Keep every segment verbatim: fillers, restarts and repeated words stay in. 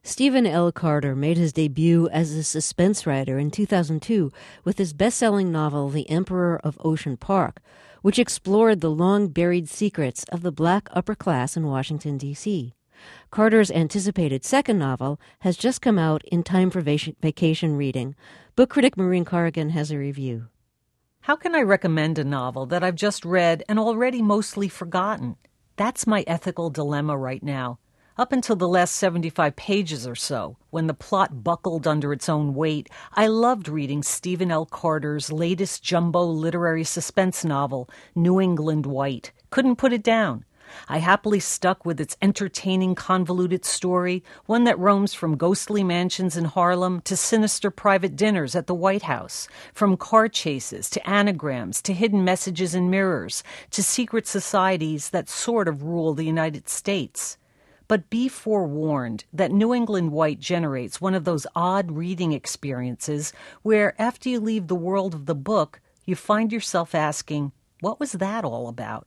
Stephen L. Carter made his debut as a suspense writer in two thousand two with his best-selling novel The Emperor of Ocean Park, which explored the long-buried secrets of the black upper class in Washington, D C Carter's anticipated second novel has just come out in time for vacation reading. Book critic Maureen Corrigan has a review. How can I recommend a novel that I've just read and already mostly forgotten? That's my ethical dilemma right now. Up until the last seventy-five pages or so, when the plot buckled under its own weight, I loved reading Stephen L. Carter's latest jumbo literary suspense novel, New England White. Couldn't put it down. I happily stuck with its entertaining, convoluted story, one that roams from ghostly mansions in Harlem to sinister private dinners at the White House, from car chases to anagrams to hidden messages in mirrors to secret societies that sort of rule the United States. But be forewarned that New England White generates one of those odd reading experiences where, after you leave the world of the book, you find yourself asking, what was that all about?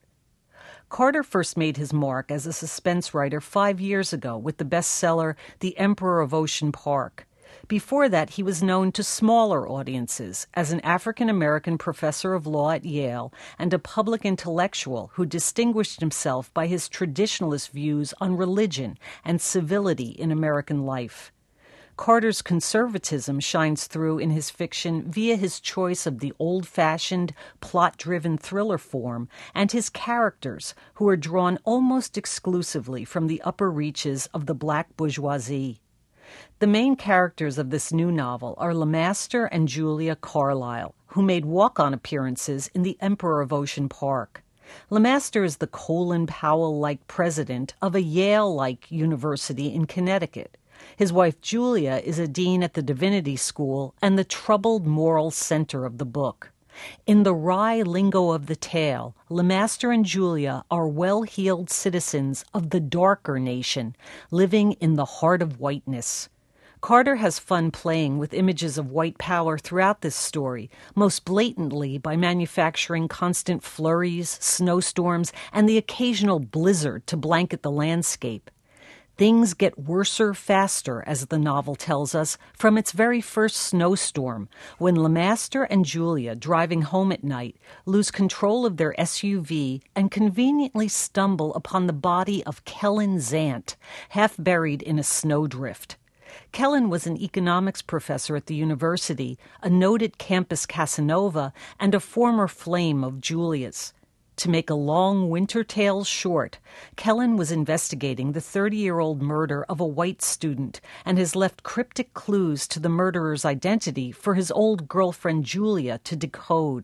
Carter first made his mark as a suspense writer five years ago with the bestseller The Emperor of Ocean Park. Before that, he was known to smaller audiences as an African-American professor of law at Yale and a public intellectual who distinguished himself by his traditionalist views on religion and civility in American life. Carter's conservatism shines through in his fiction via his choice of the old-fashioned, plot-driven thriller form and his characters, who are drawn almost exclusively from the upper reaches of the black bourgeoisie. The main characters of this new novel are LeMaster and Julia Carlyle, who made walk-on appearances in The Emperor of Ocean Park. LeMaster is the Colin Powell-like president of a Yale-like university in Connecticut. His wife Julia is a dean at the Divinity School and the troubled moral center of the book. In the wry lingo of the tale, LeMaster and Julia are well-heeled citizens of the darker nation, living in the heart of whiteness. Carter has fun playing with images of white power throughout this story, most blatantly by manufacturing constant flurries, snowstorms, and the occasional blizzard to blanket the landscape. Things get worser faster, as the novel tells us, from its very first snowstorm, when LeMaster and Julia, driving home at night, lose control of their S U V and conveniently stumble upon the body of Kellen Zant, half buried in a snowdrift. Kellen was an economics professor at the university, a noted campus Casanova, and a former flame of Julia's. To make a long winter tale short, Kellen was investigating the thirty-year-old murder of a white student and has left cryptic clues to the murderer's identity for his old girlfriend Julia to decode.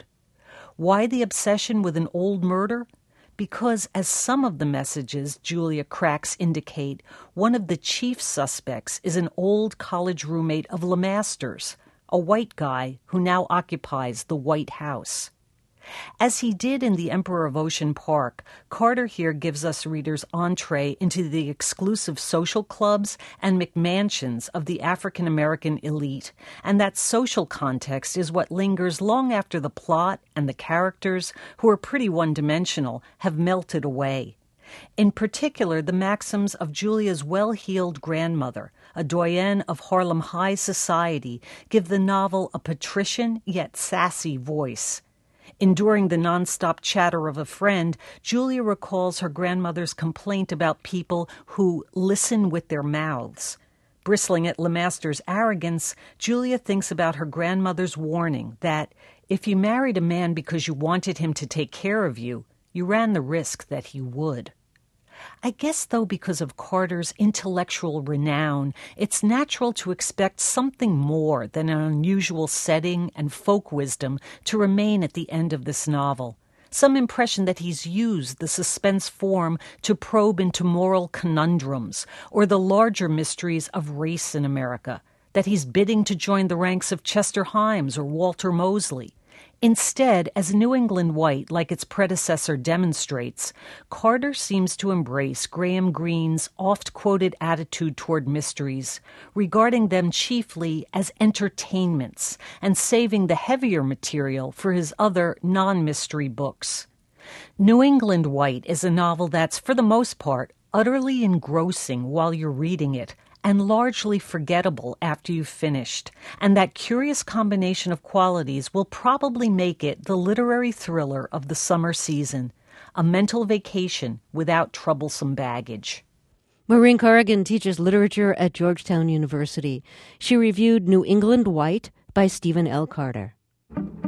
Why the obsession with an old murder? Because, as some of the messages Julia cracks indicate, one of the chief suspects is an old college roommate of LeMaster's, a white guy who now occupies the White House. As he did in The Emperor of Ocean Park, Carter here gives us readers entree into the exclusive social clubs and McMansions of the African-American elite, and that social context is what lingers long after the plot and the characters, who are pretty one-dimensional, have melted away. In particular, the maxims of Julia's well-heeled grandmother, a doyenne of Harlem high society, give the novel a patrician yet sassy voice. Enduring the nonstop chatter of a friend, Julia recalls her grandmother's complaint about people who listen with their mouths. Bristling at LeMaster's arrogance, Julia thinks about her grandmother's warning that if you married a man because you wanted him to take care of you, you ran the risk that he would. I guess, though, because of Carter's intellectual renown, it's natural to expect something more than an unusual setting and folk wisdom to remain at the end of this novel. Some impression that he's used the suspense form to probe into moral conundrums or the larger mysteries of race in America, that he's bidding to join the ranks of Chester Himes or Walter Mosley. Instead, as New England White, like its predecessor, demonstrates, Carter seems to embrace Graham Greene's oft-quoted attitude toward mysteries, regarding them chiefly as entertainments and saving the heavier material for his other non-mystery books. New England White is a novel that's, for the most part, utterly engrossing while you're reading it, and largely forgettable after you've finished, and that curious combination of qualities will probably make it the literary thriller of the summer season, a mental vacation without troublesome baggage. Maureen Corrigan teaches literature at Georgetown University. She reviewed New England White by Stephen L. Carter.